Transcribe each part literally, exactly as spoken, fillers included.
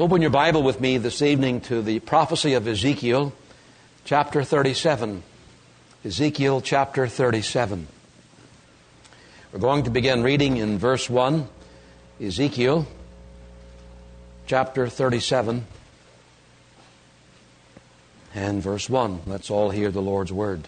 Open your Bible with me this evening to the prophecy of Ezekiel, chapter thirty-seven. Ezekiel chapter thirty-seven. We're going to begin reading in verse one. Ezekiel chapter thirty-seven and verse one. Let's all hear the Lord's word.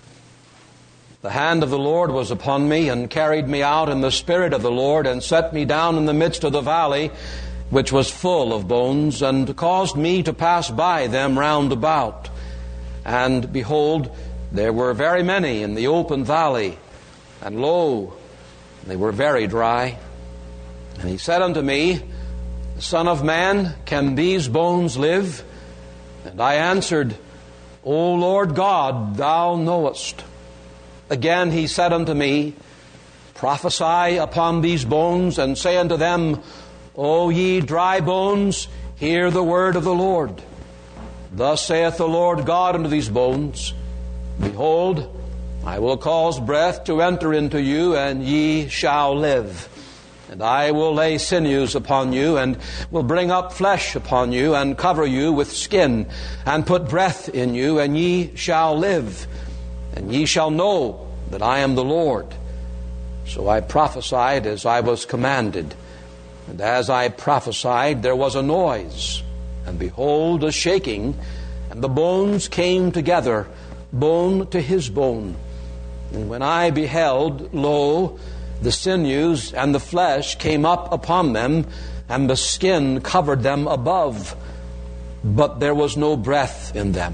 The hand of the Lord was upon me, and carried me out in the spirit of the Lord, and set me down in the midst of the valley, which was full of bones, and caused me to pass by them round about. And behold, there were very many in the open valley, and lo, they were very dry. And he said unto me, Son of man, can these bones live? And I answered, O Lord God, thou knowest. Again he said unto me, Prophesy upon these bones, and say unto them, O ye dry bones, hear the word of the Lord. Thus saith the Lord God unto these bones, Behold, I will cause breath to enter into you, and ye shall live. And I will lay sinews upon you, and will bring up flesh upon you, and cover you with skin, and put breath in you, and ye shall live. And ye shall know that I am the Lord. So I prophesied as I was commanded. And as I prophesied, there was a noise, and behold, a shaking, and the bones came together, bone to his bone. And when I beheld, lo, the sinews and the flesh came up upon them, and the skin covered them above, but there was no breath in them.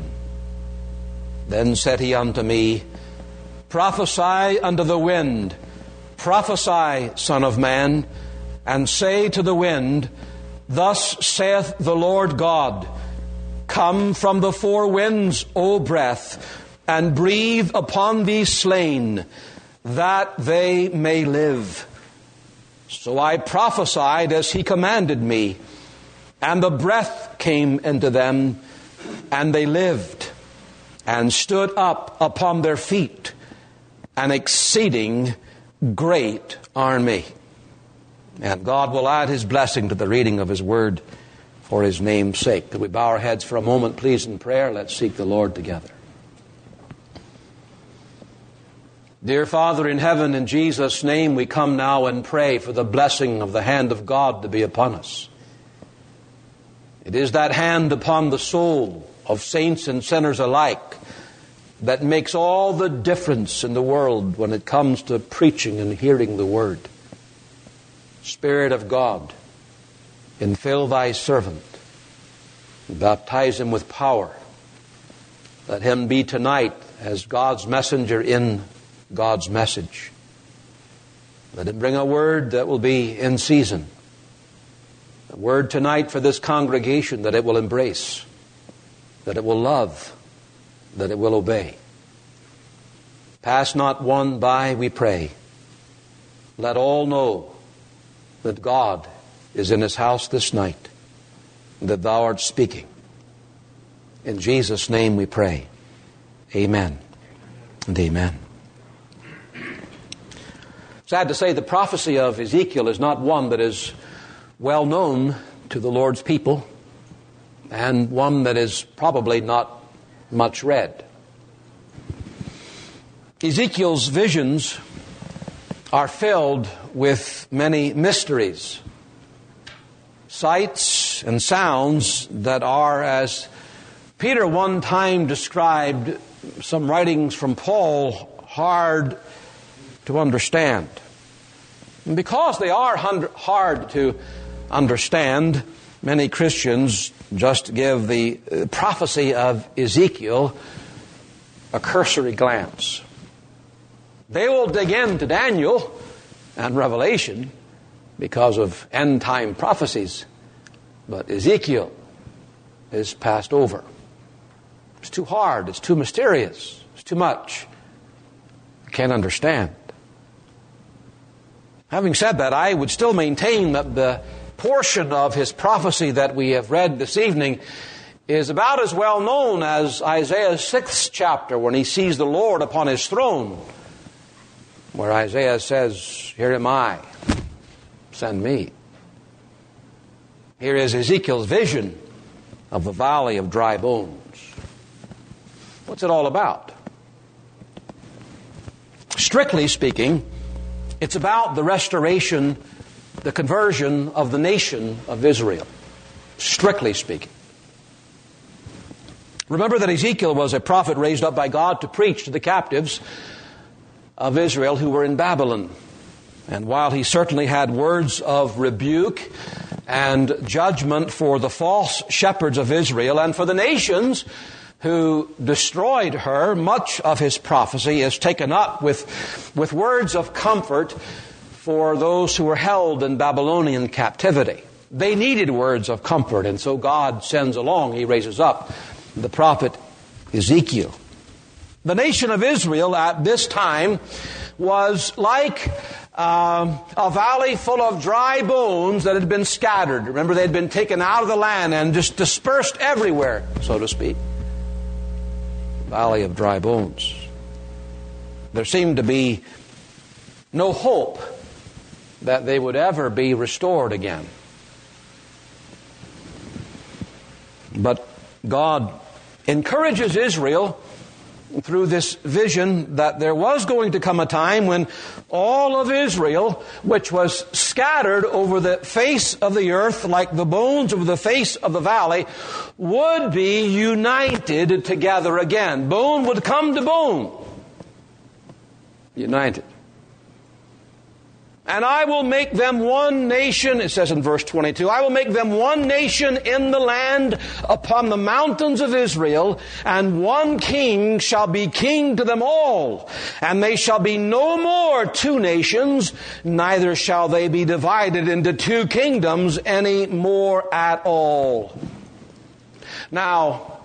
Then said he unto me, Prophesy unto the wind, prophesy, Son of man, and say to the wind, Thus saith the Lord God, Come from the four winds, O breath, and breathe upon these slain, that they may live. So I prophesied as he commanded me, and the breath came into them, and they lived, and stood up upon their feet, an exceeding great army. And God will add His blessing to the reading of His word for His name's sake. Could we bow our heads for a moment, please, in prayer? Let's seek the Lord together. Dear Father in heaven, in Jesus' name we come now and pray for the blessing of the hand of God to be upon us. It is that hand upon the soul of saints and sinners alike that makes all the difference in the world when it comes to preaching and hearing the word. Spirit of God, infill thy servant, and baptize him with power. Let him be tonight as God's messenger in God's message. Let him bring a word that will be in season. A word tonight for this congregation that it will embrace, that it will love, that it will obey. Pass not one by, we pray. Let all know that God is in His house this night, and that Thou art speaking. In Jesus' name we pray. Amen and amen. Sad to say, the prophecy of Ezekiel is not one that is well known to the Lord's people, and one that is probably not much read. Ezekiel's visions are filled with many mysteries, sights and sounds that are, as Peter one time described some writings from Paul, hard to understand. And because they are hard to understand, many Christians just give the prophecy of Ezekiel a cursory glance. They will dig into Daniel and Revelation because of end-time prophecies, but Ezekiel is passed over. It's too hard, it's too mysterious, it's too much. I can't understand. Having said that, I would still maintain that the portion of his prophecy that we have read this evening is about as well known as Isaiah's sixth chapter, when he sees the Lord upon His throne, where Isaiah says, Here am I, send me. Here is Ezekiel's vision of the valley of dry bones. What's it all about? Strictly speaking, it's about the restoration, the conversion of the nation of Israel. Strictly speaking. Remember that Ezekiel was a prophet raised up by God to preach to the captives of Israel who were in Babylon. And while he certainly had words of rebuke and judgment for the false shepherds of Israel and for the nations who destroyed her, much of his prophecy is taken up with, with words of comfort for those who were held in Babylonian captivity. They needed words of comfort, and so God sends along, He raises up the prophet Ezekiel. The nation of Israel at this time was like um, a valley full of dry bones that had been scattered. Remember, they had been taken out of the land and just dispersed everywhere, so to speak. Valley of dry bones. There seemed to be no hope that they would ever be restored again. But God encourages Israel through this vision that there was going to come a time when all of Israel, which was scattered over the face of the earth like the bones over the face of the valley, would be united together again. Bone would come to bone. United. And I will make them one nation, it says in verse twenty-two, I will make them one nation in the land upon the mountains of Israel, and one king shall be king to them all. And they shall be no more two nations, neither shall they be divided into two kingdoms any more at all. Now,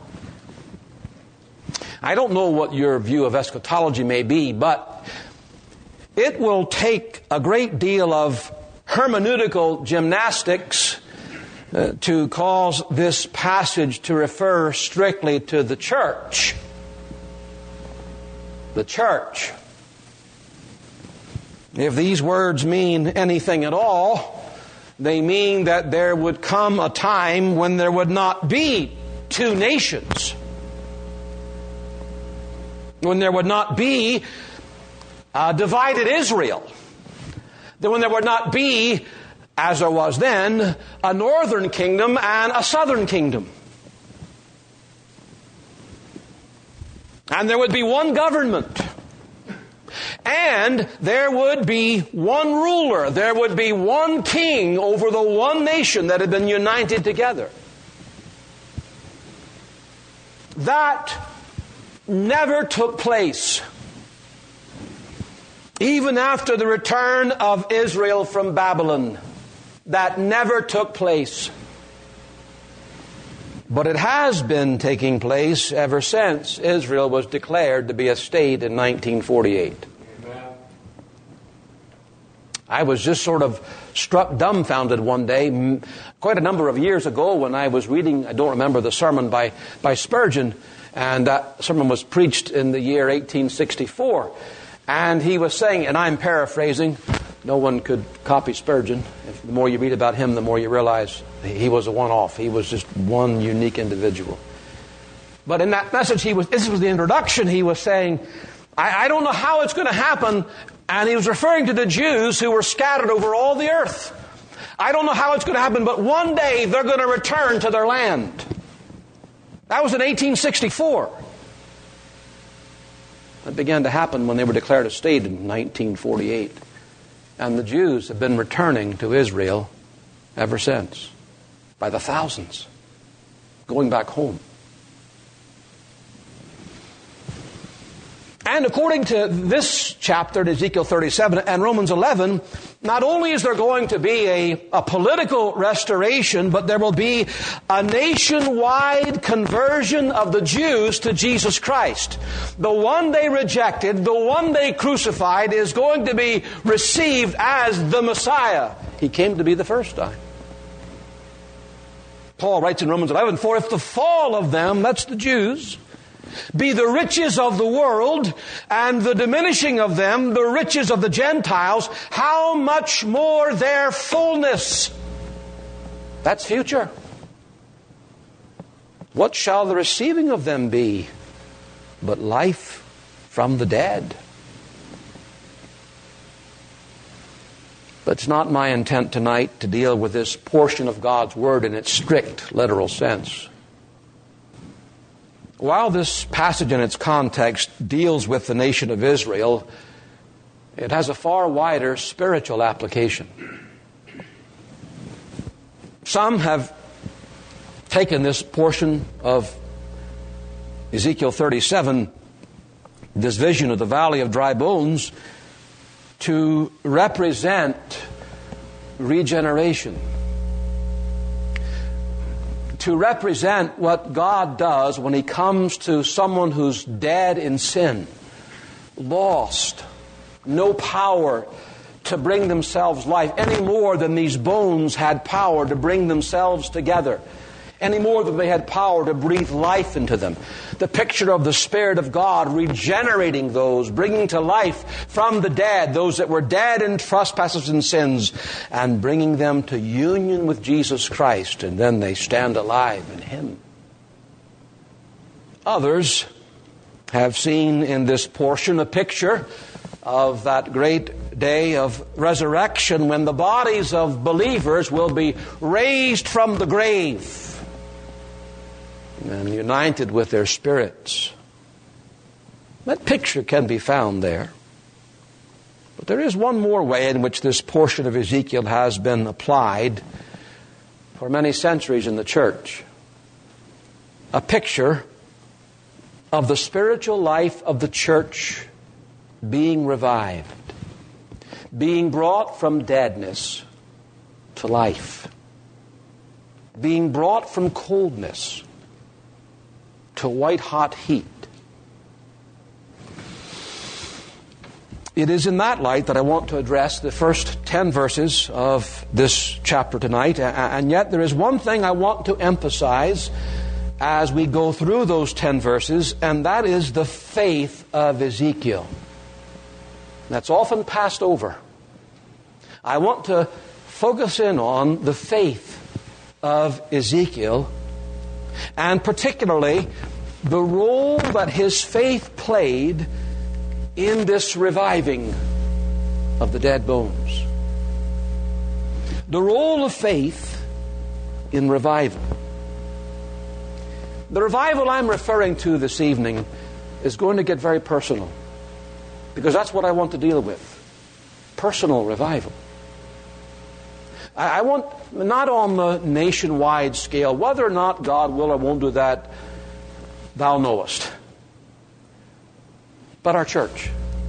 I don't know what your view of eschatology may be, but it will take a great deal of hermeneutical gymnastics uh, to cause this passage to refer strictly to the church. The church. If these words mean anything at all, they mean that there would come a time when there would not be two nations. When there would not be Uh, divided Israel. Then when there would not be, as there was then, a northern kingdom and a southern kingdom. And there would be one government. And there would be one ruler. There would be one king over the one nation that had been united together. That never took place. Even after the return of Israel from Babylon, that never took place. But it has been taking place ever since Israel was declared to be a state in nineteen forty-eight. Amen. I was just sort of struck dumbfounded one day, quite a number of years ago, when I was reading, I don't remember the sermon by, by Spurgeon, and that sermon was preached in the year eighteen sixty-four. And he was saying, and I'm paraphrasing, no one could copy Spurgeon. If the more you read about him, the more you realize he was a one-off. He was just one unique individual. But in that message, he was, this was the introduction, he was saying, I, I don't know how it's going to happen. And he was referring to the Jews who were scattered over all the earth. I don't know how it's going to happen, but one day they're going to return to their land. That was in eighteen sixty-four. That began to happen when they were declared a state in nineteen forty-eight. And the Jews have been returning to Israel ever since, by the thousands, going back home. And according to this chapter, Ezekiel thirty-seven and Romans eleven, not only is there going to be a, a political restoration, but there will be a nationwide conversion of the Jews to Jesus Christ. The one they rejected, the one they crucified, is going to be received as the Messiah. He came to be the first time. Paul writes in Romans eleven, for if the fall of them, that's the Jews, be the riches of the world, and the diminishing of them the riches of the Gentiles, how much more their fullness? That's future. What shall the receiving of them be but life from the dead? But it's not my intent tonight to deal with this portion of God's Word in its strict literal sense. While this passage in its context deals with the nation of Israel, it has a far wider spiritual application. Some have taken this portion of Ezekiel thirty-seven, this vision of the valley of dry bones, to represent regeneration. To represent what God does when He comes to someone who's dead in sin, lost, no power to bring themselves life, any more than these bones had power to bring themselves together, any more than they had power to breathe life into them. The picture of the Spirit of God regenerating those, bringing to life from the dead, those that were dead in trespasses and sins, and bringing them to union with Jesus Christ, and then they stand alive in Him. Others have seen in this portion a picture of that great day of resurrection when the bodies of believers will be raised from the grave and united with their spirits. That picture can be found there. But there is one more way in which this portion of Ezekiel has been applied for many centuries in the church. A picture of the spiritual life of the church being revived, being brought from deadness to life, being brought from coldness to white-hot heat. It is in that light that I want to address the first ten verses of this chapter tonight. And yet there is one thing I want to emphasize as we go through those ten verses, and that is the faith of Ezekiel. That's often passed over. I want to focus in on the faith of Ezekiel, and particularly the role that his faith played in this reviving of the dead bones. The role of faith in revival. The revival I'm referring to this evening is going to get very personal, because that's what I want to deal with. Personal revival. I want, not on the nationwide scale, whether or not God will or won't do that, thou knowest. But our church.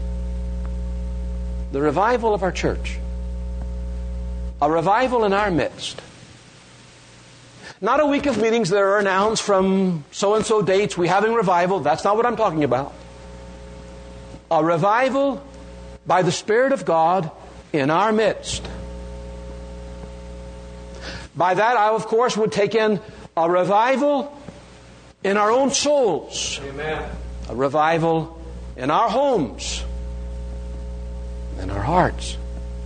The revival of our church. A revival in our midst. Not a week of meetings that are announced from so-and-so dates, we having revival. That's not what I'm talking about. A revival by the Spirit of God in our midst. By that, I, of course, would take in a revival in our own souls. Amen. A revival in our homes, in our hearts.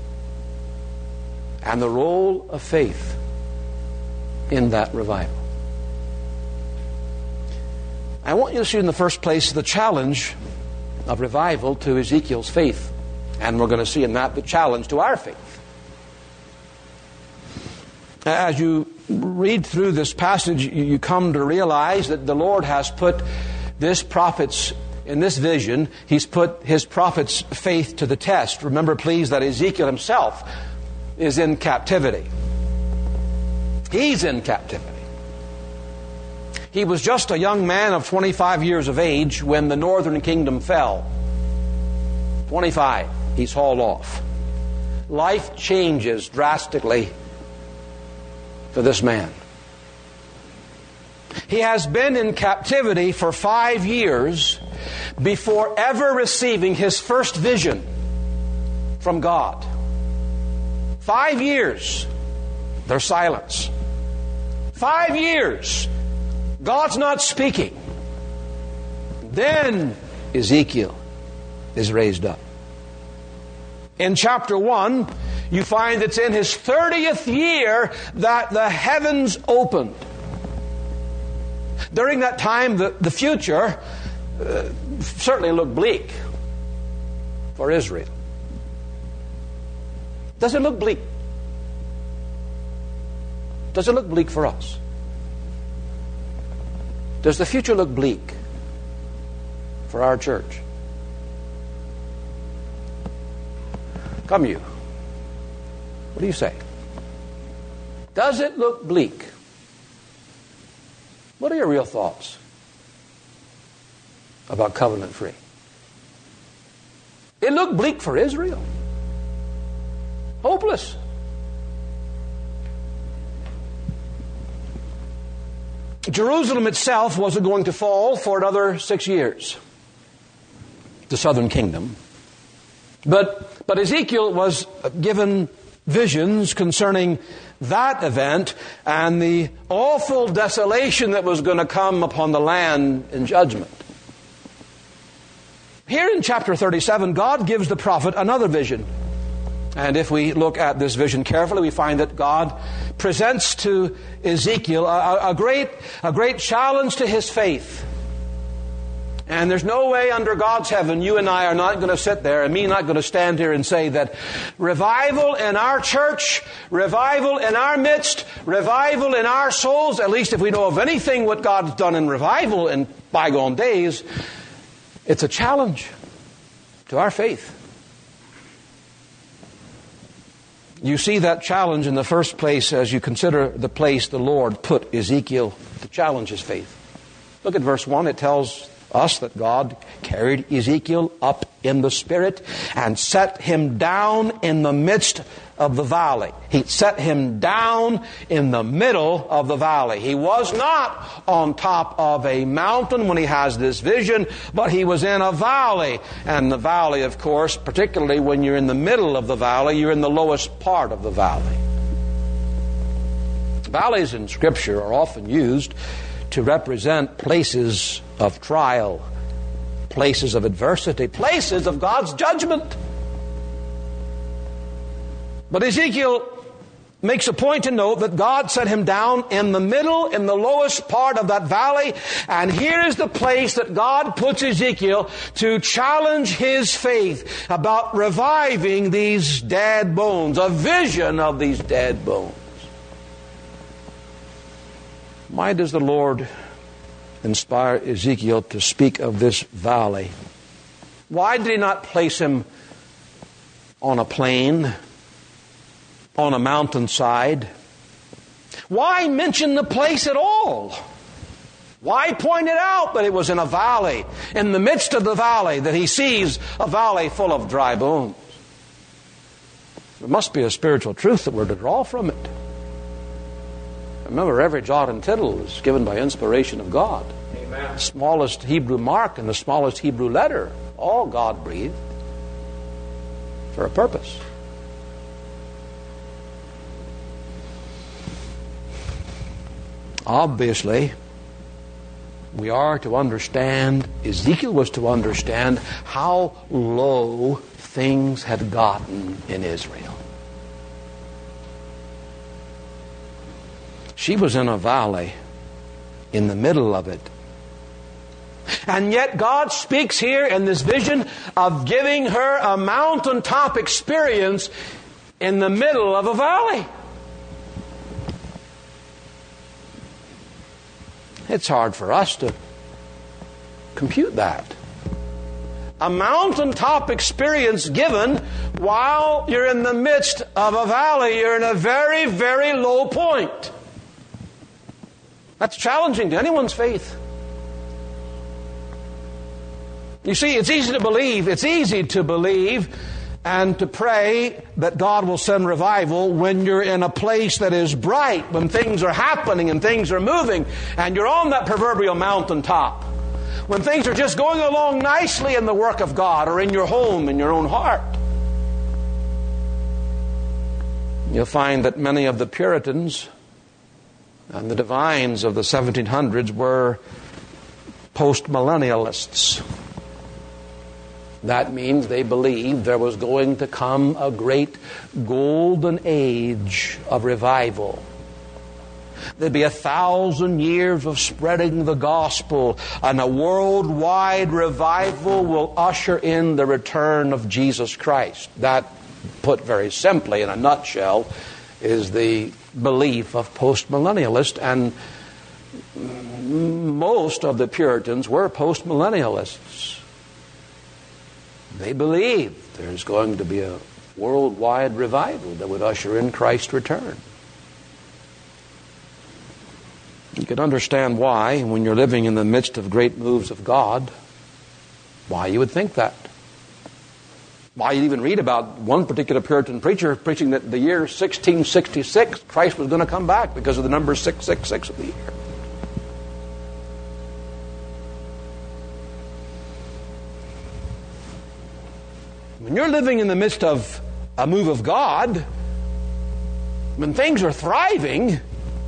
And the role of faith in that revival. I want you to see in the first place the challenge of revival to Ezekiel's faith. And we're going to see in that the challenge to our faith. As you read through this passage, you come to realize that the Lord has put this prophet's, in this vision, He's put His prophet's faith to the test. Remember, please, that Ezekiel himself is in captivity. He's in captivity. He was just a young man of twenty-five years of age when the northern kingdom fell. twenty-five. He's hauled off. Life changes drastically for this man. He has been in captivity for five years before ever receiving his first vision from God. Five years. There's silence. Five years. God's not speaking. Then Ezekiel is raised up. In chapter one, you find it's in his thirtieth year that the heavens opened. During that time, the, the future uh, certainly looked bleak for Israel. Does it look bleak? Does it look bleak for us? Does the future look bleak for our church? Come you. What do you say? Does it look bleak? What are your real thoughts about covenant free? It looked bleak for Israel. Hopeless. Jerusalem itself wasn't going to fall for another six years. The southern kingdom. But, but Ezekiel was given visions concerning that event and the awful desolation that was going to come upon the land in judgment. Here in chapter thirty-seven, God gives the prophet another vision. And if we look at this vision carefully, we find that God presents to Ezekiel a, a great, a great challenge to his faith. And there's no way under God's heaven you and I are not going to sit there, and me not going to stand here and say that revival in our church, revival in our midst, revival in our souls, at least if we know of anything what God's done in revival in bygone days, it's a challenge to our faith. You see that challenge in the first place as you consider the place the Lord put Ezekiel to challenge his faith. Look at verse one. It tells us that God carried Ezekiel up in the Spirit and set him down in the midst of the valley. He set him down in the middle of the valley. He was not on top of a mountain when he has this vision, but he was in a valley. And the valley, of course, particularly when you're in the middle of the valley, you're in the lowest part of the valley. Valleys in Scripture are often used to represent places of trial, places of adversity, places of God's judgment. But Ezekiel makes a point to note that God set him down in the middle, in the lowest part of that valley. And here is the place that God puts Ezekiel to challenge his faith about reviving these dead bones, a vision of these dead bones. Why does the Lord inspire Ezekiel to speak of this valley? Why did he not place him on a plain, on a mountainside? Why mention the place at all? Why point it out that it was in a valley, in the midst of the valley, that he sees a valley full of dry bones? There must be a spiritual truth that we're to draw from it. Remember, every jot and tittle is given by inspiration of God. Amen. The smallest Hebrew mark and the smallest Hebrew letter, all God breathed for a purpose. Obviously, we are to understand, Ezekiel was to understand how low things had gotten in Israel. She was in a valley, in the middle of it. And yet God speaks here in this vision of giving her a mountaintop experience in the middle of a valley. It's hard for us to compute that. A mountaintop experience given while you're in the midst of a valley. You're in a very, very low point. That's challenging to anyone's faith. You see, it's easy to believe, it's easy to believe and to pray that God will send revival when you're in a place that is bright, when things are happening and things are moving, and you're on that proverbial mountaintop. When things are just going along nicely in the work of God or in your home, in your own heart. You'll find that many of the Puritans and the divines of the seventeen hundreds were post-millennialists. That means they believed there was going to come a great golden age of revival. There'd be a thousand years of spreading the gospel, and a worldwide revival will usher in the return of Jesus Christ. That, put very simply in a nutshell, is the belief of postmillennialists, and most of the Puritans were postmillennialists. They believed there's going to be a worldwide revival that would usher in Christ's return. You can understand why, when you're living in the midst of great moves of God, why you would think that. Why you even read about one particular Puritan preacher preaching that the year sixteen sixty-six, Christ was going to come back because of the number six six six of the year. When you're living in the midst of a move of God, when things are thriving,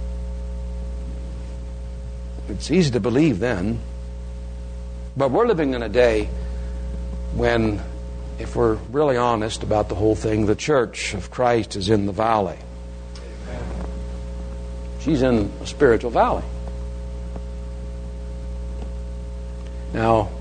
it's easy to believe then. But we're living in a day when, if we're really honest about the whole thing, the church of Christ is in the valley. She's in a spiritual valley. Now,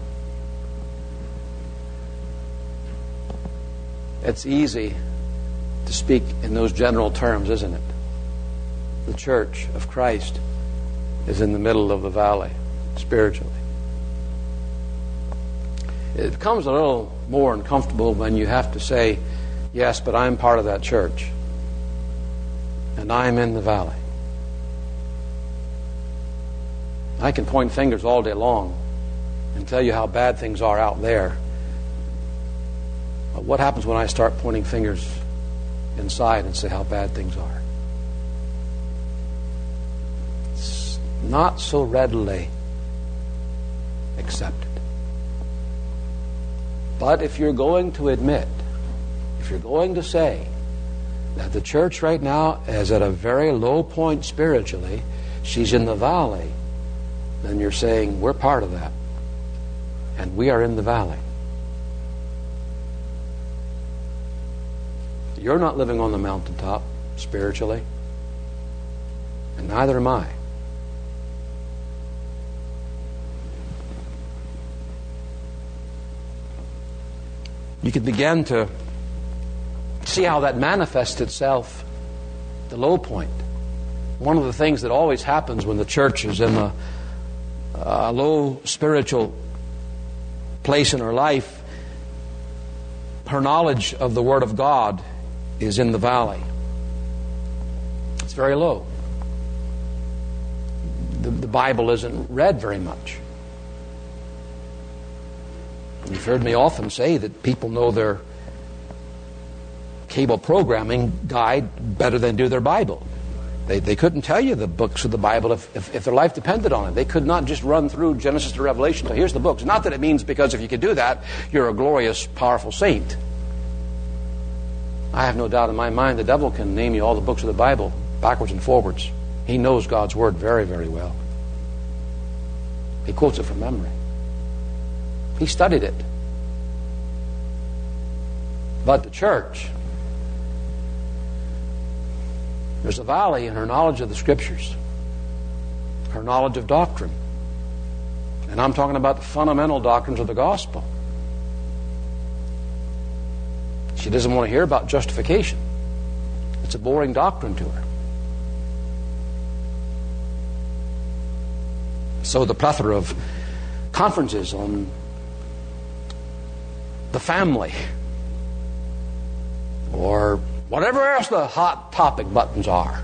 it's easy to speak in those general terms, isn't it? The church of Christ is in the middle of the valley, spiritually. It becomes a little more uncomfortable when you have to say, yes, but I'm part of that church, and I'm in the valley. I can point fingers all day long and tell you how bad things are out there. But what happens when I start pointing fingers inside and say how bad things are? It's not so readily accepted. But if you're going to admit, if you're going to say that the church right now is at a very low point spiritually, she's in the valley, then you're saying we're part of that. And we are in the valley. You're not living on the mountaintop spiritually, and neither am I. You can begin to see how that manifests itself at the low point. One of the things that always happens when the church is in a, a low spiritual place in her life, her knowledge of the Word of God is in the valley. It's very low. The, the Bible isn't read very much. You've heard me often say that people know their cable programming guide better than do their Bible. They, they couldn't tell you the books of the Bible if, if, if their life depended on it. They could not just run through Genesis to Revelation. So here's the books. Not that it means because if you could do that, you're a glorious, powerful saint. I have no doubt in my mind the devil can name you all the books of the Bible backwards and forwards. He knows God's Word very, very well. He quotes it from memory. He studied it. But the church, there's a valley in her knowledge of the Scriptures, her knowledge of doctrine. And I'm talking about the fundamental doctrines of the gospel. She doesn't want to hear about justification. It's a boring doctrine to her. So the plethora of conferences on the family or whatever else the hot topic buttons are.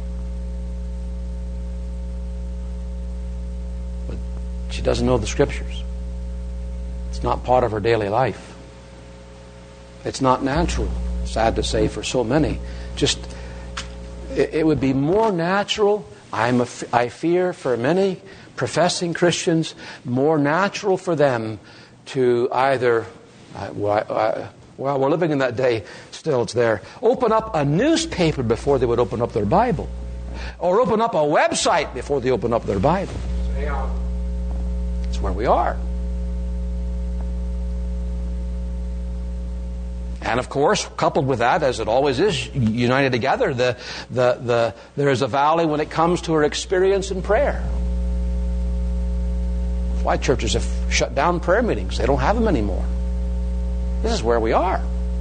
But she doesn't know the Scriptures. It's not part of her daily life. It's not natural, sad to say for so many. Just, it, it would be more natural, I'm a, I fear for many professing Christians, more natural for them to either, uh, well, well, we're living in that day, still it's there, open up a newspaper before they would open up their Bible. Or open up a website before they open up their Bible. That's where we are. And of course, coupled with that, as it always is, united together, the, the, the, there is a valley when it comes to her experience in prayer. That's why churches have shut down prayer meetings. They don't have them anymore. This is where we are.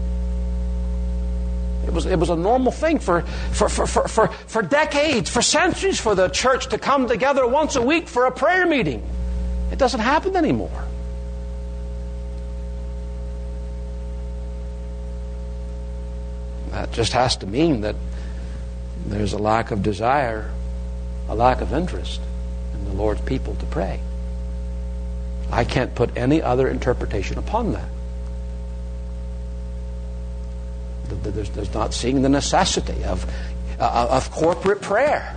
It was, it was a normal thing for, for, for, for, for, for decades, for centuries, for the church to come together once a week for a prayer meeting. It doesn't happen anymore. That just has to mean that there's a lack of desire, a lack of interest in the Lord's people to pray. I can't put any other interpretation upon that. There's, there's not seeing the necessity of, uh, of corporate prayer.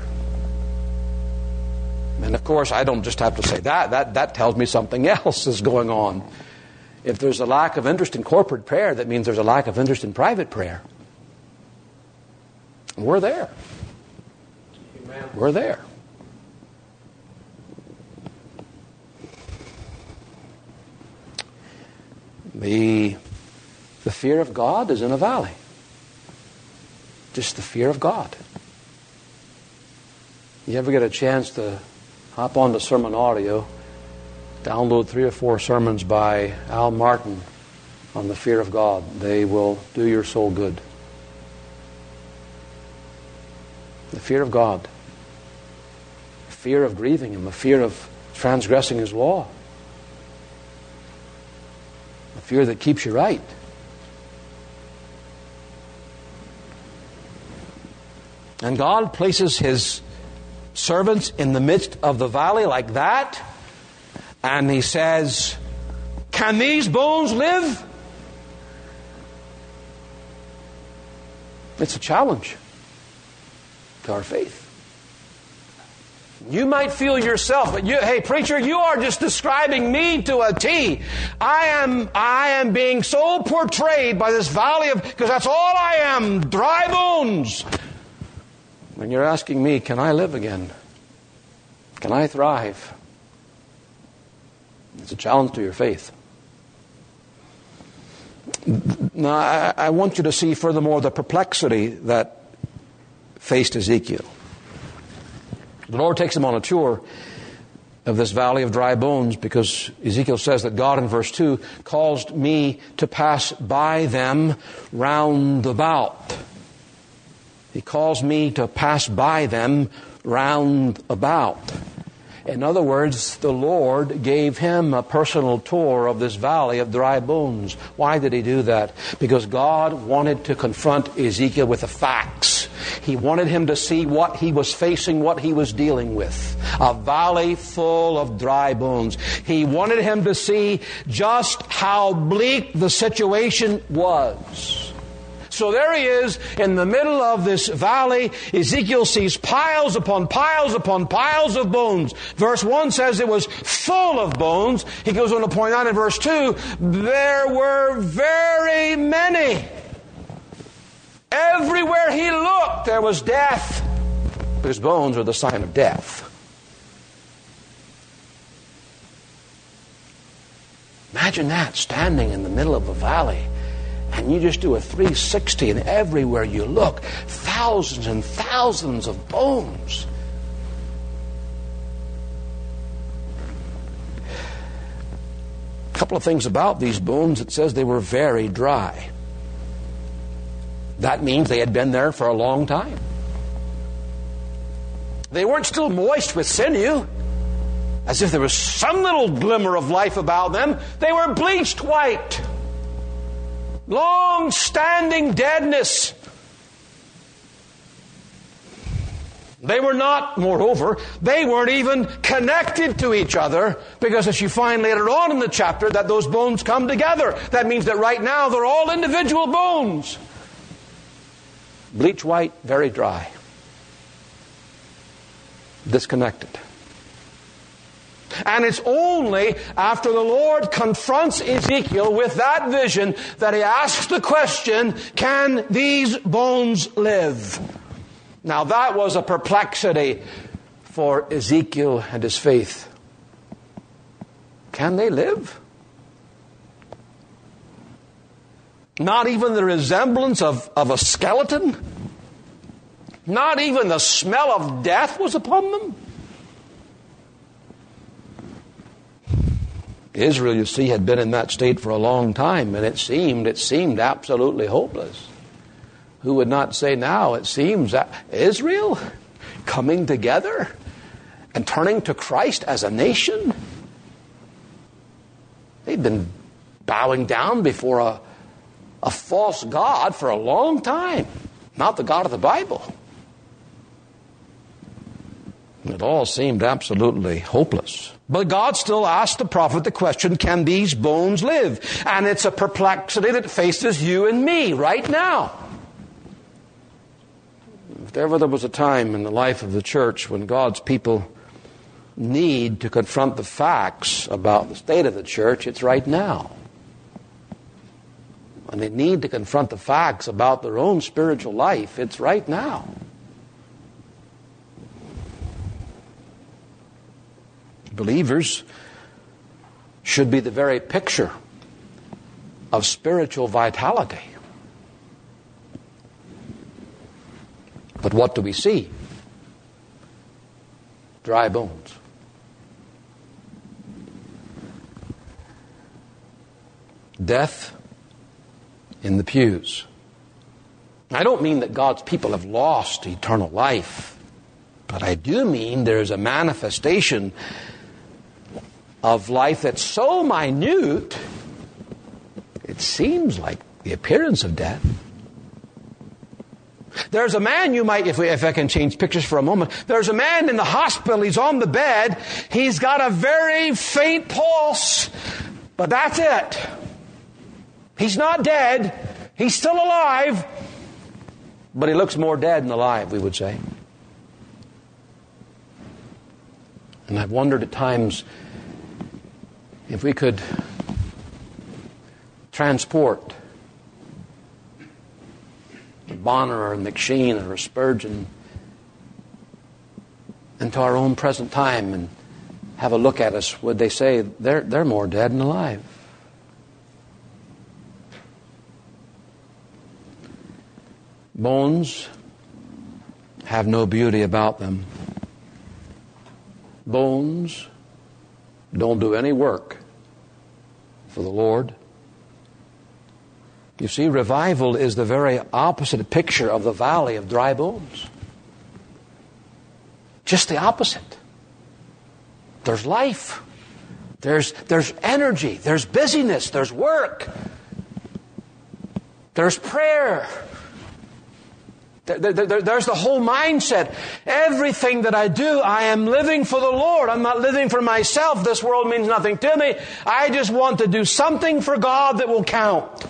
And of course, I don't just have to say that. That, that tells me something else is going on. If there's a lack of interest in corporate prayer, that means there's a lack of interest in private prayer. We're there. Amen. We're there. The, the fear of God is in a valley. Just the fear of God. You ever get a chance to hop on to Sermon Audio, download three or four sermons by Al Martin on the fear of God. They will do your soul good. The fear of God. The fear of grieving Him. The fear of transgressing His law. The fear that keeps you right. And God places His servants in the midst of the valley like that, and He says, can these bones live? It's a challenge to our faith. You might feel yourself, but you, hey preacher, you are just describing me to a T. I am, I am being so portrayed by this valley of, because that's all I am, dry bones. When you're asking me, can I live again? Can I thrive? It's a challenge to your faith. Now, I, I want you to see furthermore the perplexity that faced Ezekiel. The Lord takes him on a tour of this valley of dry bones because Ezekiel says that God in verse two caused me to pass by them round about. He calls me to pass by them round about. In other words, the Lord gave him a personal tour of this valley of dry bones. Why did He do that? Because God wanted to confront Ezekiel with the facts. He wanted him to see what he was facing, what he was dealing with. A valley full of dry bones. He wanted him to see just how bleak the situation was. So there he is in the middle of this valley. Ezekiel sees piles upon piles upon piles of bones. Verse one says it was full of bones. He goes on to point out in verse two, there were very many. Everywhere he looked, there was death. Because bones are the sign of death. Imagine that, standing in the middle of a valley. And you just do a three sixty, and everywhere you look, thousands and thousands of bones. A couple of things about these bones. It says they were very dry. That means they had been there for a long time. They weren't still moist with sinew, as if there was some little glimmer of life about them. They were bleached white. Long-standing deadness. They were not, moreover, they weren't even connected to each other, because as you find later on in the chapter that those bones come together. That means that right now they're all individual bones. Bleach white, very dry. Disconnected. And it's only after the Lord confronts Ezekiel with that vision that He asks the question, can these bones live? Now that was a perplexity for Ezekiel and his faith. Can they live? Not even the resemblance of, of a skeleton? Not even the smell of death was upon them? Israel, you see, had been in that state for a long time, and it seemed, it seemed absolutely hopeless. Who would not say now, it seems that Israel coming together and turning to Christ as a nation? They've been bowing down before a, a false god for a long time, not the God of the Bible. It all seemed absolutely hopeless. But God still asked the prophet the question, can these bones live? And it's a perplexity that faces you and me right now. If ever there was a time in the life of the church when God's people need to confront the facts about the state of the church, it's right now. When they need to confront the facts about their own spiritual life, it's right now. Believers should be the very picture of spiritual vitality. But what do we see? Dry bones. Death in the pews. I don't mean that God's people have lost eternal life, but I do mean there's a manifestation of life that's so minute, it seems like the appearance of death. There's a man you might, if, we, if I can change pictures for a moment, there's a man in the hospital, he's on the bed, he's got a very faint pulse, but that's it. He's not dead, he's still alive, but he looks more dead than alive, we would say. And I've wondered at times if we could transport Bonner or McSheen or Spurgeon into our own present time and have a look at us, would they say they're, they're more dead than alive? Bones have no beauty about them. Bones don't do any work for the Lord. You see, revival is the very opposite picture of the valley of dry bones. Just the opposite. There's life. There's, there's energy. There's busyness. There's work. There's prayer. There, there, there's the whole mindset. Everything that I do, I am living for the Lord. I'm not living for myself. This world means nothing to me. I just want to do something for God that will count.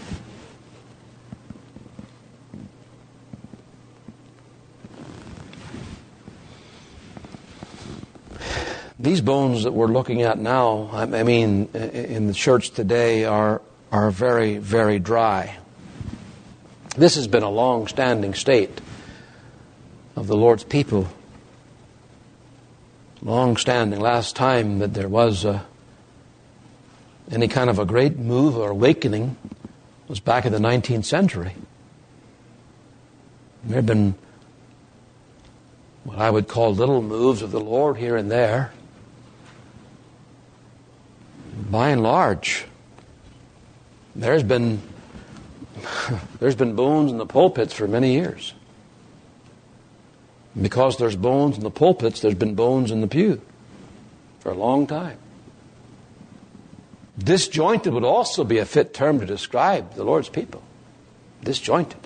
These bones that we're looking at now, I mean, in the church today, are are very, very dry. This has been a long-standing state of the Lord's people. Long-standing. Last time that there was a, any kind of a great move or awakening was back in the nineteenth century. There have been what I would call little moves of the Lord here and there. By and large, there's been there's been bones in the pulpits for many years. And because there's bones in the pulpits, there's been bones in the pew for a long time. Disjointed would also be a fit term to describe the Lord's people. Disjointed.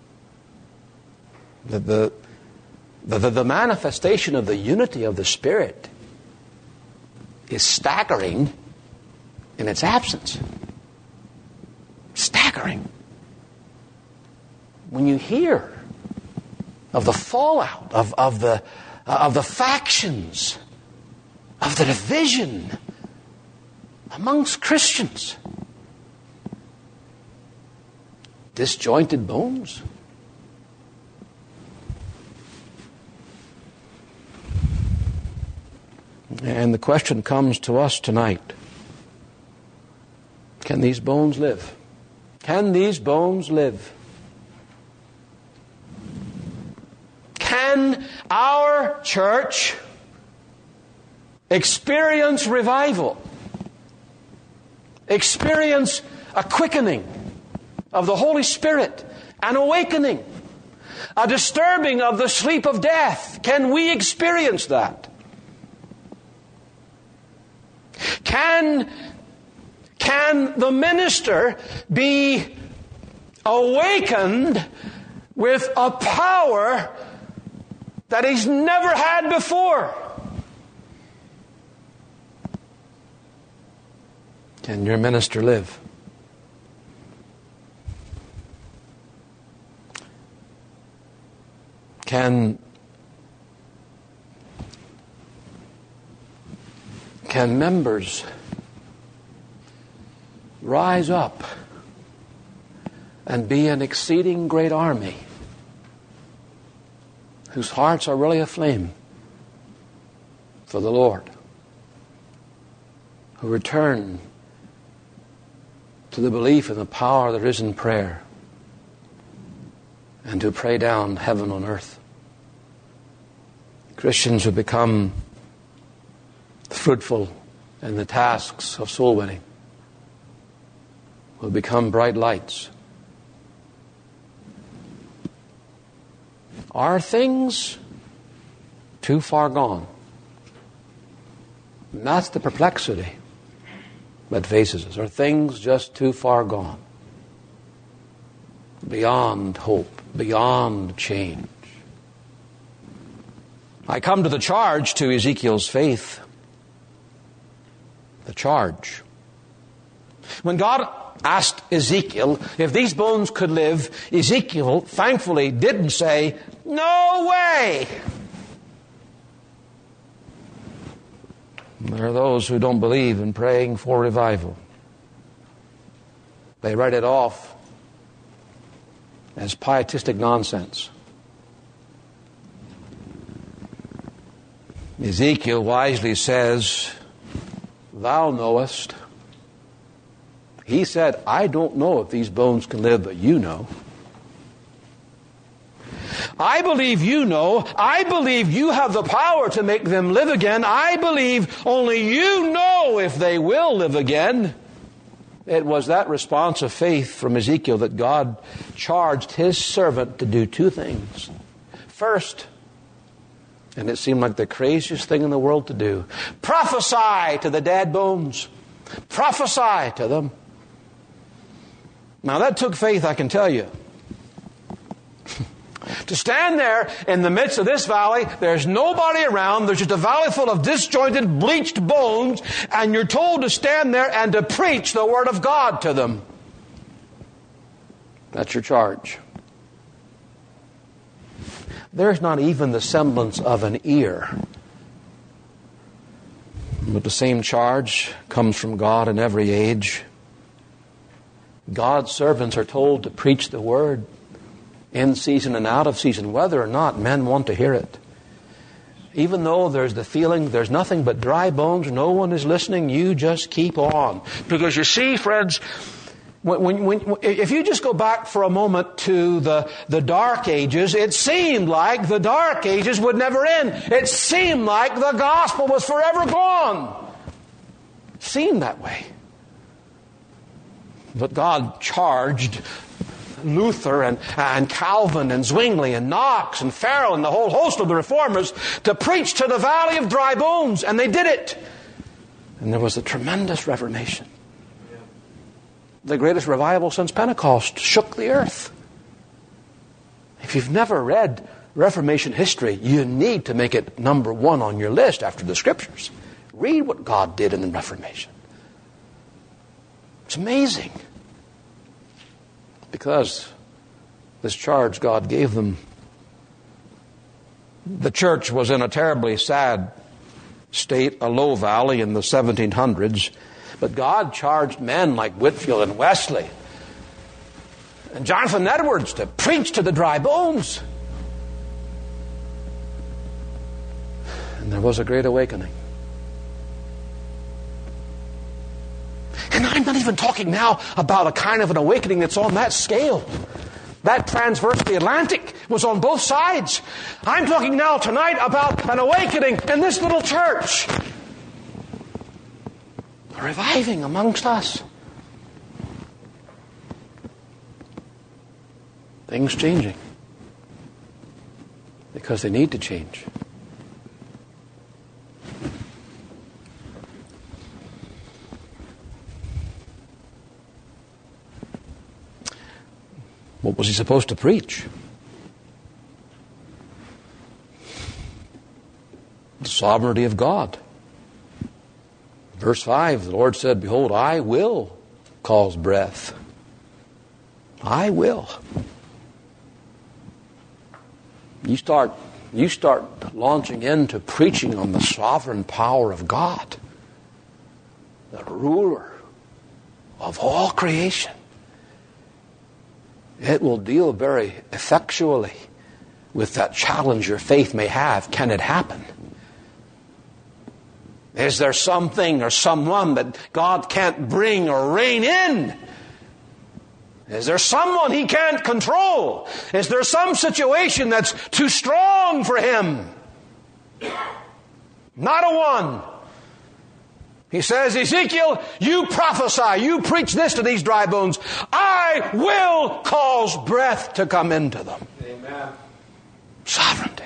The, the, the, the manifestation of the unity of the Spirit is staggering in its absence. Staggering. When you hear of the fallout, of, of, the, uh, of the factions, of the division amongst Christians. Disjointed bones. And the question comes to us tonight. Can these bones live? Can these bones live? Can our church experience revival? Experience a quickening of the Holy Spirit, an awakening, a disturbing of the sleep of death? Can we experience that? Can, can the minister be awakened with a power that he's never had before? Can your minister live? Can, can members rise up and be an exceeding great army whose hearts are really aflame for the Lord, who return to the belief in the power there is in prayer, and to pray down heaven on earth? Christians who become fruitful in the tasks of soul winning will become bright lights. Are things too far gone? And that's the perplexity that faces us. Are things just too far gone? Beyond hope, beyond change. I come to the charge to Ezekiel's faith. The charge. When God asked Ezekiel if these bones could live, Ezekiel thankfully didn't say, "No way!" There are those who don't believe in praying for revival. They write it off as pietistic nonsense. Ezekiel wisely says, "Thou knowest." He said, "I don't know if these bones can live, but you know. I believe you know. I believe you have the power to make them live again. I believe only you know if they will live again." It was that response of faith from Ezekiel that God charged his servant to do two things. First, and it seemed like the craziest thing in the world to do, prophesy to the dead bones. Prophesy to them. Now that took faith, I can tell you. To stand there in the midst of this valley, there's nobody around, there's just a valley full of disjointed, bleached bones, and you're told to stand there and to preach the Word of God to them. That's your charge. There's not even the semblance of an ear. But the same charge comes from God in every age. God's servants are told to preach the Word in season and out of season, whether or not men want to hear it. Even though there's the feeling there's nothing but dry bones, no one is listening, you just keep on. Because you see, friends, when, when, when, if you just go back for a moment to the, the Dark Ages, it seemed like the Dark Ages would never end. It seemed like the gospel was forever gone. It seemed that way. But God charged Luther and, and Calvin and Zwingli and Knox and Farrell and the whole host of the reformers to preach to the valley of dry bones, and they did it. And there was a tremendous Reformation. The greatest revival since Pentecost shook the earth. If you've never read Reformation history, you need to make it number one on your list after the Scriptures. Read what God did in the Reformation. It's amazing. Because this charge God gave them. The church was in a terribly sad state, a low valley in the seventeen hundreds. But God charged men like Whitefield and Wesley and Jonathan Edwards to preach to the dry bones. And there was a great awakening. And I'm not even talking now about a kind of an awakening that's on that scale. That transverse the Atlantic was on both sides. I'm talking now tonight about an awakening in this little church. A reviving amongst us. Things changing. Because they need to change. What was he supposed to preach? The sovereignty of God. Verse five, the Lord said, behold, I will cause breath. I will. You start, you start launching into preaching on the sovereign power of God, the ruler of all creation. It will deal very effectually with that challenge your faith may have. Can it happen? Is there something or someone that God can't bring or rein in? Is there someone He can't control? Is there some situation that's too strong for Him? Not a one. He says, Ezekiel, you prophesy, you preach this to these dry bones. I will cause breath to come into them. Amen. Sovereignty.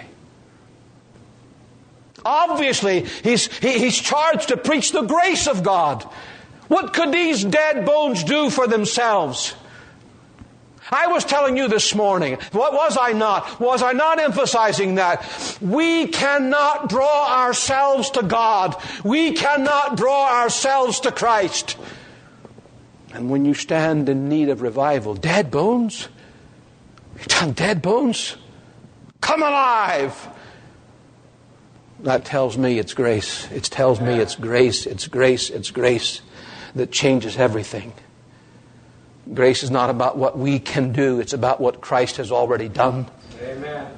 Obviously, he's, he, he's charged to preach the grace of God. What could these dead bones do for themselves? I was telling you this morning, what was I not? Was I not emphasizing that? We cannot draw ourselves to God. We cannot draw ourselves to Christ. And when you stand in need of revival, dead bones, you're telling dead bones, come alive. That tells me it's grace. It tells me it's grace, it's grace, it's grace that changes everything. Grace is not about what we can do. It's about what Christ has already done. Amen.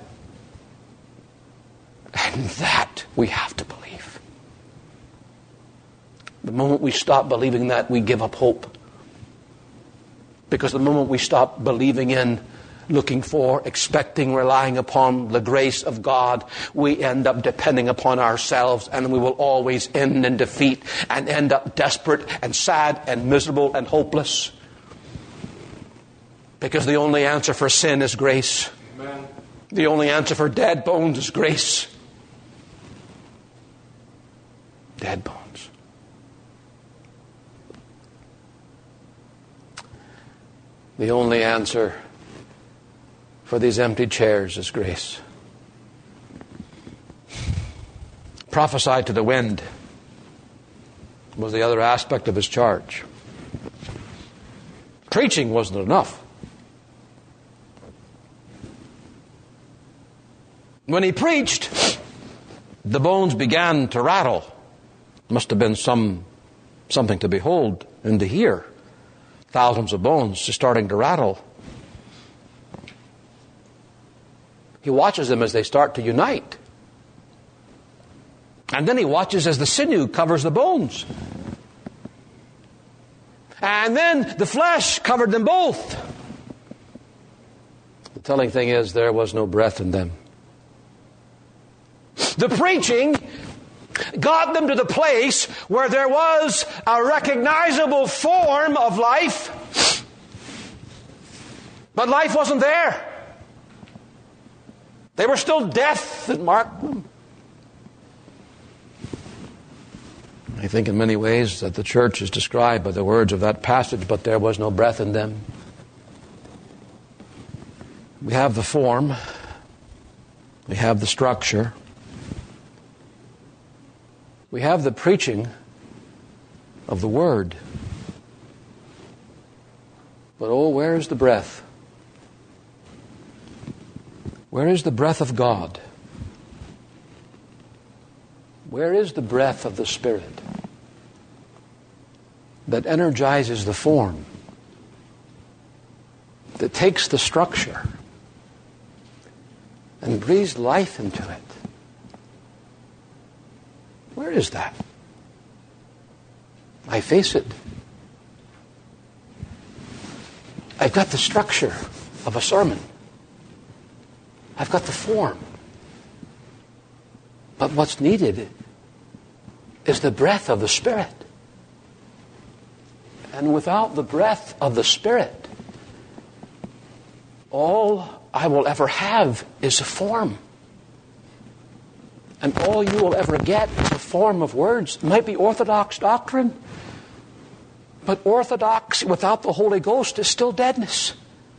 And that we have to believe. The moment we stop believing that, we give up hope. Because the moment we stop believing in, looking for, expecting, relying upon the grace of God, we end up depending upon ourselves, and we will always end in defeat and end up desperate and sad and miserable and hopeless. Because the only answer for sin is grace. Amen. The only answer for dead bones is grace. Dead bones. The only answer for these empty chairs is grace. Prophesy to the wind was the other aspect of his charge. Preaching wasn't enough. When he preached, the bones began to rattle. Must have been some something to behold and to hear. Thousands of bones just starting to rattle. He watches them as they start to unite. And then he watches as the sinew covers the bones. And then the flesh covered them both. The telling thing is, there was no breath in them. The preaching got them to the place where there was a recognizable form of life, but life wasn't there. They were still death that marked them. I think in many ways that the church is described by the words of that passage, but there was no breath in them. We have the form. We have the structure. We have the preaching of the Word. But oh, where is the breath? Where is the breath of God? Where is the breath of the Spirit that energizes the form, that takes the structure and breathes life into it? Where is that? I face it. I've got the structure of a sermon. I've got the form. But what's needed is the breath of the Spirit. And without the breath of the Spirit, all I will ever have is a form. And all you will ever get is a form of words. It might be orthodox doctrine, but orthodox without the Holy Ghost is still deadness.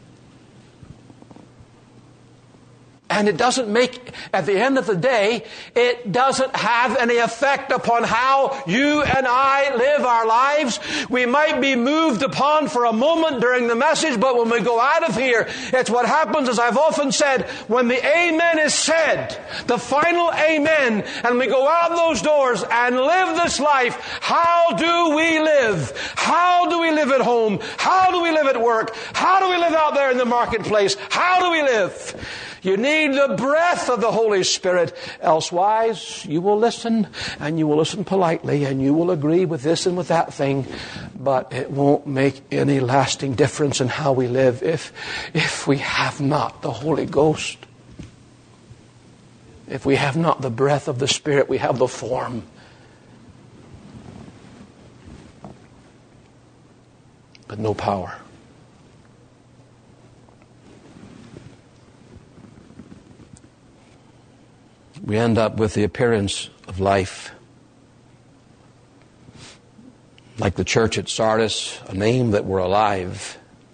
And it doesn't make, at the end of the day, it doesn't have any effect upon how you and I live our lives. We might be moved upon for a moment during the message, but when we go out of here, it's what happens, as I've often said, when the amen is said, the final amen, and we go out those doors and live this life. How do we live? How do we live at home? How do we live at work? How do we live out there in the marketplace? How do we live? You need the breath of the Holy Spirit. Elsewise, you will listen, and you will listen politely, and you will agree with this and with that thing, but it won't make any lasting difference in how we live if, if we have not the Holy Ghost. If we have not the breath of the Spirit, we have the form. But no power. We end up with the appearance of life. Like the church at Sardis, a name that we're alive,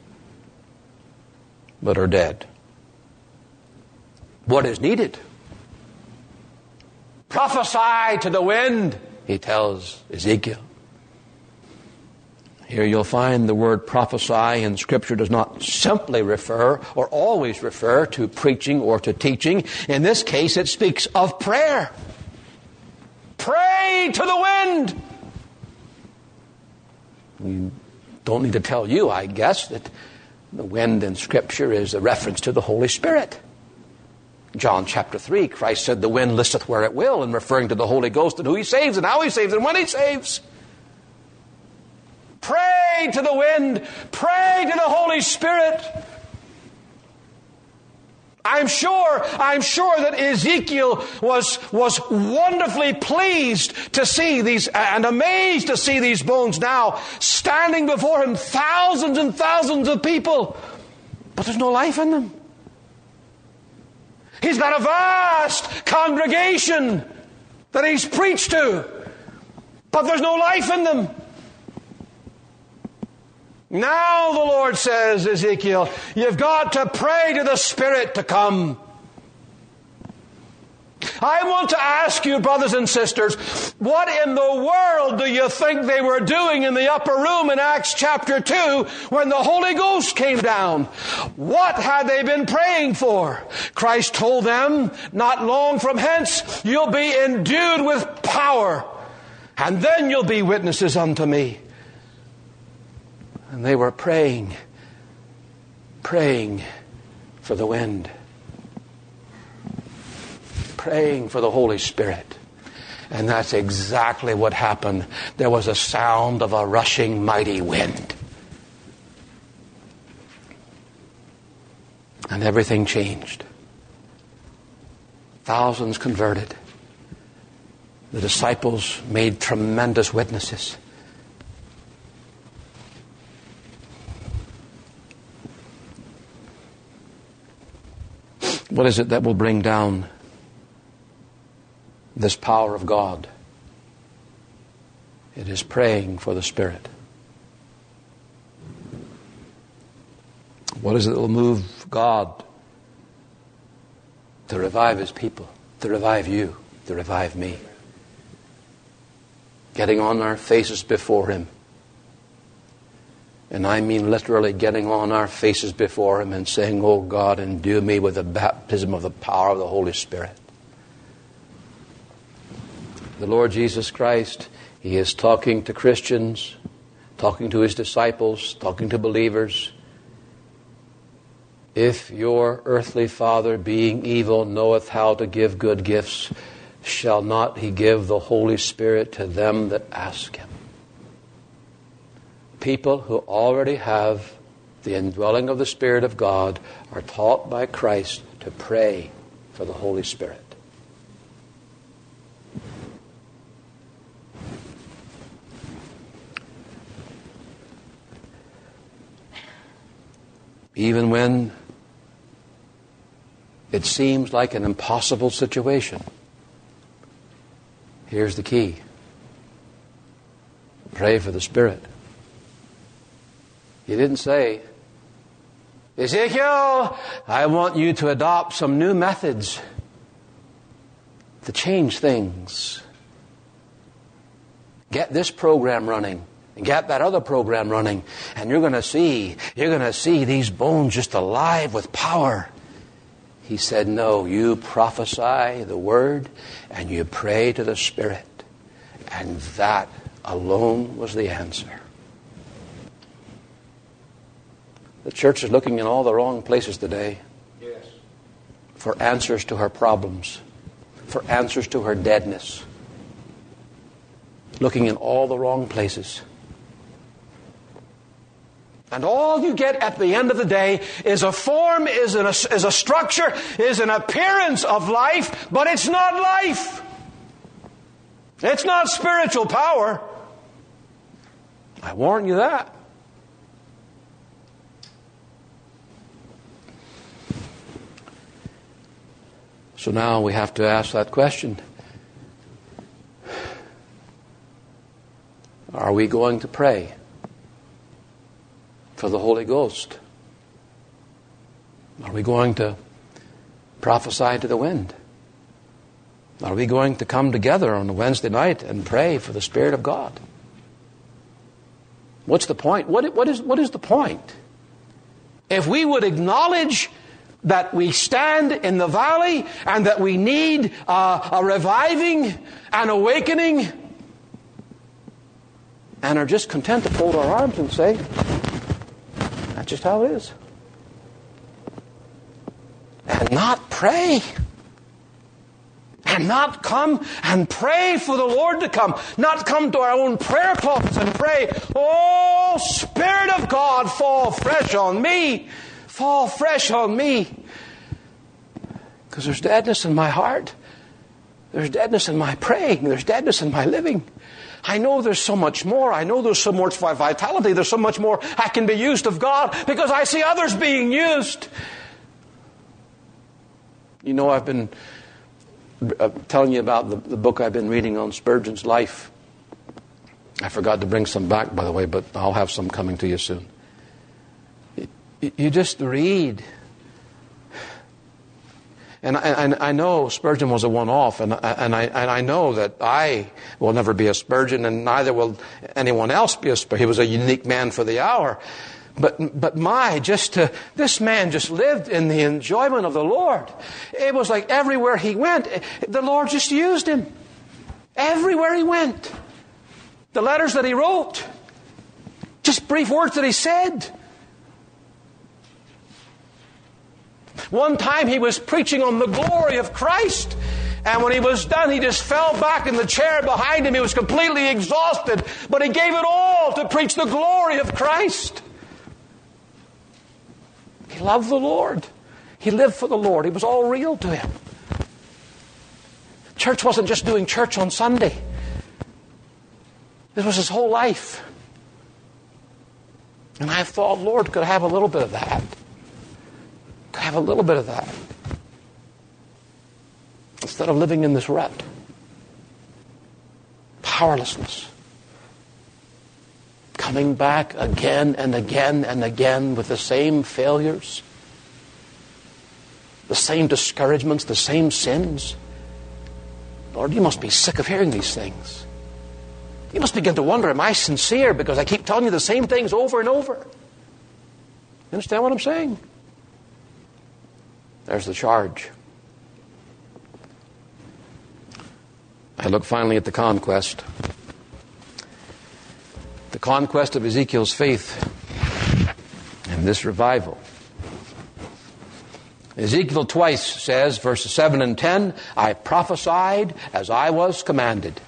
but are dead. What is needed? Prophesy to the wind, he tells Ezekiel. Here you'll find the word prophesy in Scripture does not simply refer or always refer to preaching or to teaching. In this case, it speaks of prayer. Pray to the wind. We don't need to tell you, I guess, that the wind in Scripture is a reference to the Holy Spirit. John chapter three, Christ said, the wind listeth where it will, and referring to the Holy Ghost and who he saves and how he saves and when he saves. Pray to the wind. Pray to the Holy Spirit. I'm sure, I'm sure that Ezekiel was, was wonderfully pleased to see these, and amazed to see these bones now standing before him, thousands and thousands of people. But there's no life in them. He's got a vast congregation that he's preached to, but there's no life in them. Now the Lord says, Ezekiel, you've got to pray to the Spirit to come. I want to ask you, brothers and sisters, what in the world do you think they were doing in the upper room in Acts chapter two when the Holy Ghost came down? What had they been praying for? Christ told them, not long from hence, you'll be endued with power, and then you'll be witnesses unto me. And they were praying, praying for the wind, praying for the Holy Spirit. And that's exactly what happened. There was a sound of a rushing mighty wind. And everything changed. Thousands converted. The disciples made tremendous witnesses. What is it that will bring down this power of God? It is praying for the Spirit. What is it that will move God to revive His people, to revive you, to revive me? Getting on our faces before Him. And I mean literally getting on our faces before Him and saying, oh God, endue me with the baptism of the power of the Holy Spirit. The Lord Jesus Christ, He is talking to Christians, talking to His disciples, talking to believers. If your earthly father, being evil, knoweth how to give good gifts, shall not He give the Holy Spirit to them that ask Him? People who already have the indwelling of the Spirit of God, are taught by Christ to pray for the Holy Spirit. Even when it seems like an impossible situation, here's the key. Pray for the Spirit. He didn't say, Ezekiel, I want you to adopt some new methods to change things. Get this program running and get that other program running, and you're going to see, you're going to see these bones just alive with power. He said, no, you prophesy the word and you pray to the Spirit. And that alone was the answer. The church is looking in all the wrong places today. Yes. For answers to her problems, for answers to her deadness. Looking in all the wrong places. And all you get at the end of the day is a form, is, an, is a structure, is an appearance of life, but it's not life. It's not spiritual power. I warn you that. So now we have to ask that question. Are we going to pray for the Holy Ghost? Are we going to prophesy to the wind? Are we going to come together on a Wednesday night and pray for the Spirit of God? What's the point? What, what, is, what is the point? If we would acknowledge that we stand in the valley and that we need uh, a reviving and awakening, and are just content to fold our arms and say, that's just how it is. And not pray. And not come and pray for the Lord to come. Not come to our own prayer closets and pray, oh, Spirit of God, fall fresh on me. Fall fresh on me. Because there's deadness in my heart. There's deadness in my praying. There's deadness in my living. I know there's so much more. I know there's so much vitality. There's so much more I can be used of God because I see others being used. You know, I've been uh, telling you about the, the book I've been reading on Spurgeon's life. I forgot to bring some back, by the way, but I'll have some coming to you soon. You, you just read. And I, and I know Spurgeon was a one-off, and, and, I, and I know that I will never be a Spurgeon, and neither will anyone else be a Spurgeon. He was a unique man for the hour. But but my, just to, this man just lived in the enjoyment of the Lord. It was like everywhere he went, the Lord just used him. Everywhere he went. The letters that he wrote, just brief words that he said. One time he was preaching on the glory of Christ, and when he was done, he just fell back in the chair behind him. He was completely exhausted, but he gave it all to preach the glory of Christ. He loved the Lord. He lived for the Lord. It was all real to him. Church wasn't just doing church on Sunday. This was his whole life. And I thought, Lord, could I have a little bit of that? Could I have a little bit of that? Instead of living in this rut. Powerlessness. Coming back again and again and again with the same failures. The same discouragements, the same sins. Lord, you must be sick of hearing these things. You must begin to wonder, am I sincere? Because I keep telling you the same things over and over. You understand what I'm saying? There's the charge. I look finally at the conquest. The conquest of Ezekiel's faith and this revival. Ezekiel twice says, verses seven and ten, I prophesied as I was commanded.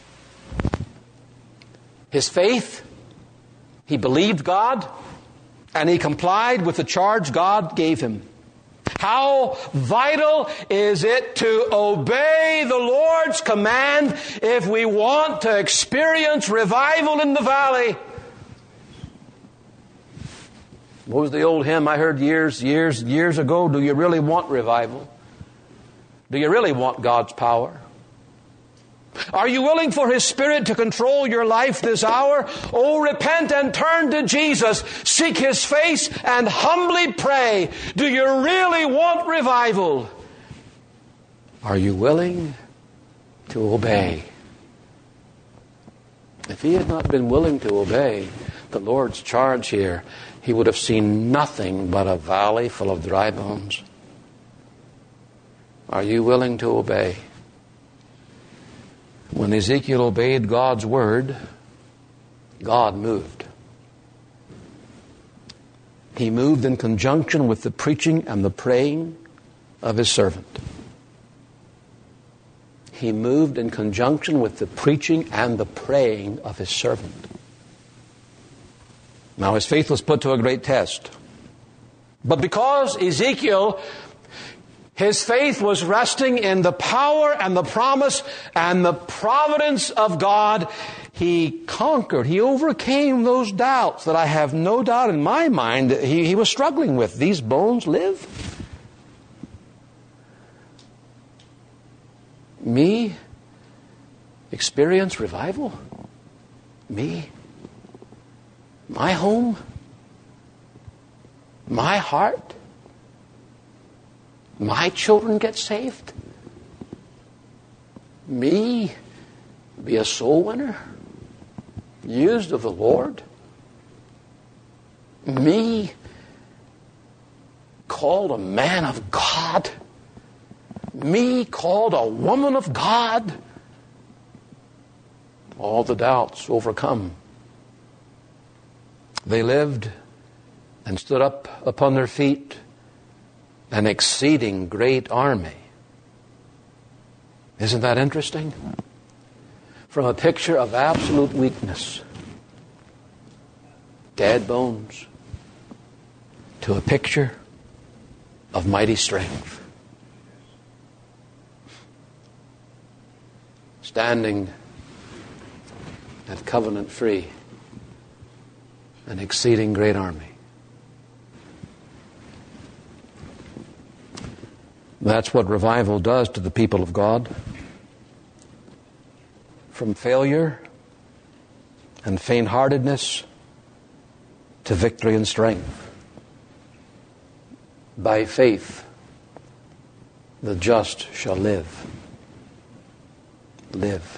His faith, he believed God, and he complied with the charge God gave him. How vital is it to obey the Lord's command if we want to experience revival in the valley? What was the old hymn I heard years, years, years ago? Do you really want revival? Do you really want God's power? Are you willing for His Spirit to control your life this hour? Oh, repent and turn to Jesus. Seek His face and humbly pray. Do you really want revival? Are you willing to obey? If he had not been willing to obey the Lord's charge here, he would have seen nothing but a valley full of dry bones. Are you willing to obey? When Ezekiel obeyed God's word, God moved. He moved in conjunction with the preaching and the praying of His servant. He moved in conjunction with the preaching and the praying of His servant. Now his faith was put to a great test. But because Ezekiel, his faith was resting in the power and the promise and the providence of God, he conquered, he overcame those doubts that I have no doubt in my mind that he, he was struggling with. These bones live? Me experience revival? Me? My home? My heart? My children get saved? Me be a soul winner? Used of the Lord? Me called a man of God? Me called a woman of God? All the doubts overcome. They lived and stood up upon their feet, an exceeding great army. Isn't that interesting? From a picture of absolute weakness, dead bones, to a picture of mighty strength. Standing at covenant free, an exceeding great army. That's what revival does to the people of God. From failure and faint-heartedness to victory and strength. By faith, the just shall live. Live.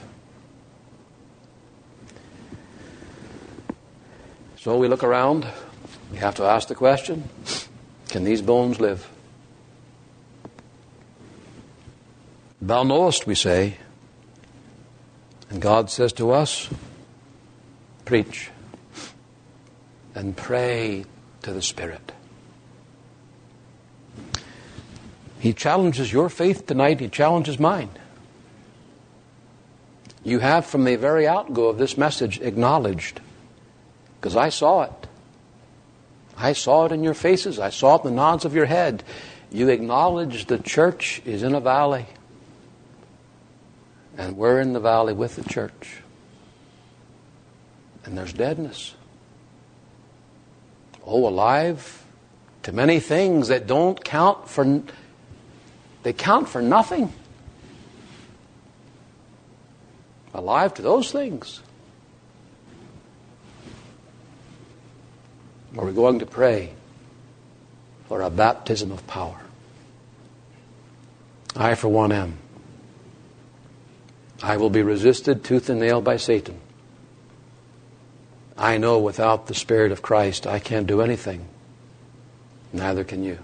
So we look around, we have to ask the question, can these bones live? Thou knowest, we say, and God says to us, preach and pray to the Spirit. He challenges your faith tonight, He challenges mine. You have from the very outgo of this message acknowledged, because I saw it. I saw it in your faces. I saw it in the nods of your head. You acknowledge the church is in a valley. And we're in the valley with the church. And there's deadness. Oh, alive to many things that don't count for, they count for nothing. Alive to those things. Are we going to pray for a baptism of power? I, for one, am. I will be resisted tooth and nail by Satan. I know without the Spirit of Christ I can't do anything. Neither can you.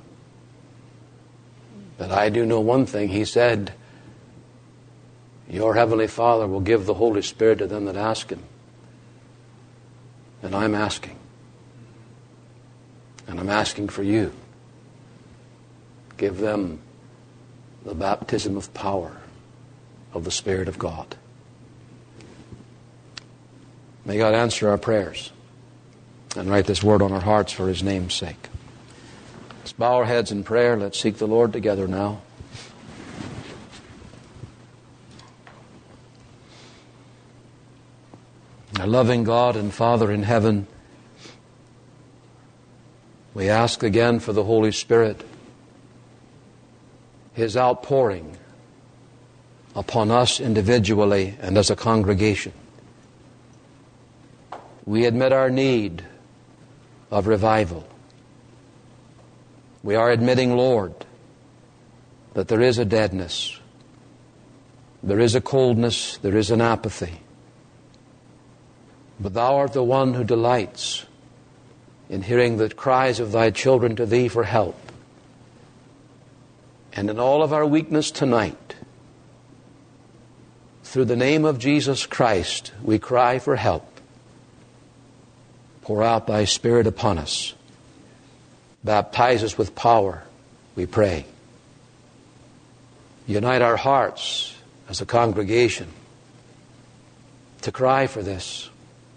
But I do know one thing. He said, your Heavenly Father will give the Holy Spirit to them that ask Him. And I'm asking. And I'm asking for you. Give them the baptism of power of the Spirit of God. May God answer our prayers. and write this word on our hearts for His name's sake. Let's bow our heads in prayer. Let's seek the Lord together now. Our loving God and Father in heaven, we ask again for the Holy Spirit, His outpouring upon us individually and as a congregation. We admit our need of revival. We are admitting, Lord, that there is a deadness, there is a coldness, there is an apathy. But Thou art the one who delights in hearing the cries of Thy children to Thee for help. And in all of our weakness tonight, through the name of Jesus Christ, we cry for help. Pour out Thy Spirit upon us. Baptize us with power, we pray. Unite our hearts as a congregation to cry for this.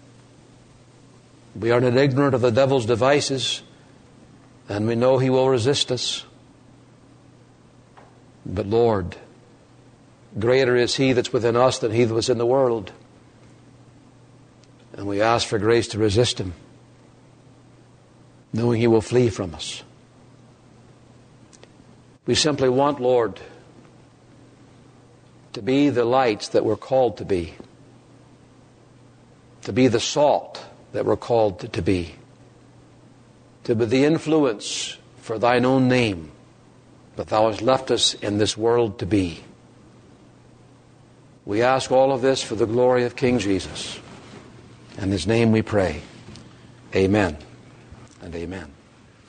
We are not ignorant of the devil's devices, and we know he will resist us. But Lord, greater is He that's within us than he that was in the world. And we ask for grace to resist him, knowing he will flee from us. We simply want, Lord, to be the lights that we're called to be, to be the salt that we're called to, to be, to be the influence for Thine own name that Thou hast left us in this world to be. We ask all of this for the glory of King Jesus. In His name we pray. Amen and amen.